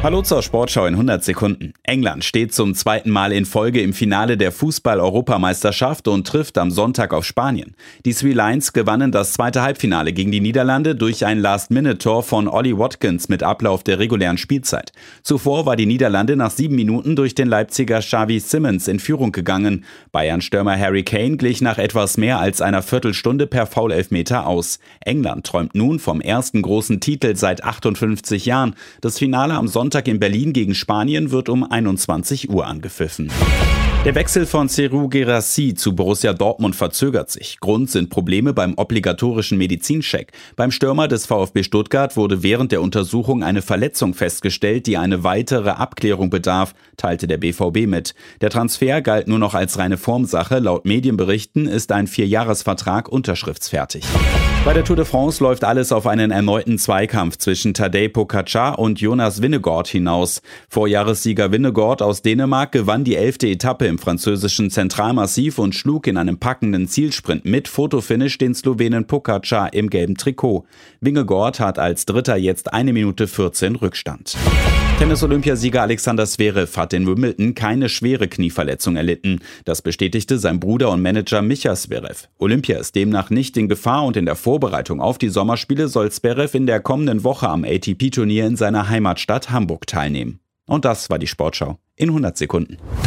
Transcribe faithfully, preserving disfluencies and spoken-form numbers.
Hallo zur Sportschau in hundert Sekunden. England steht zum zweiten Mal in Folge im Finale der Fußball-Europameisterschaft und trifft am Sonntag auf Spanien. Die Three Lions gewannen das zweite Halbfinale gegen die Niederlande durch ein Last-Minute-Tor von Ollie Watkins mit Ablauf der regulären Spielzeit. Zuvor war die Niederlande nach sieben Minuten durch den Leipziger Xavi Simons in Führung gegangen. Bayern-Stürmer Harry Kane glich nach etwas mehr als einer Viertelstunde per Foul-Elfmeter aus. England träumt nun vom ersten großen Titel seit achtundfünfzig Jahren. Das Finale am Sonntag in Berlin gegen Spanien wird um einundzwanzig Uhr angepfiffen. Der Wechsel von Serhou Guirassy zu Borussia Dortmund verzögert sich. Grund sind Probleme beim obligatorischen Medizincheck. Beim Stürmer des VfB Stuttgart wurde während der Untersuchung eine Verletzung festgestellt, die eine weitere Abklärung bedarf, teilte der B V B mit. Der Transfer galt nur noch als reine Formsache. Laut Medienberichten ist ein Vierjahresvertrag unterschriftsfertig. Bei der Tour de France läuft alles auf einen erneuten Zweikampf zwischen Tadej Pogačar und Jonas Vingegaard hinaus. Vorjahressieger Vingegaard aus Dänemark gewann die elfte Etappe im französischen Zentralmassiv und schlug in einem packenden Zielsprint mit Fotofinish den Slowenen Pogačar im gelben Trikot. Vingegaard hat als Dritter jetzt eine Minute vierzehn Rückstand. Tennis-Olympiasieger Alexander Zverev hat in Wimbledon keine schwere Knieverletzung erlitten. Das bestätigte sein Bruder und Manager Micha Zverev. Olympia ist demnach nicht in Gefahr und in der Vorbereitung auf die Sommerspiele soll Zverev in der kommenden Woche am A T P-Turnier in seiner Heimatstadt Hamburg teilnehmen. Und das war die Sportschau in hundert Sekunden.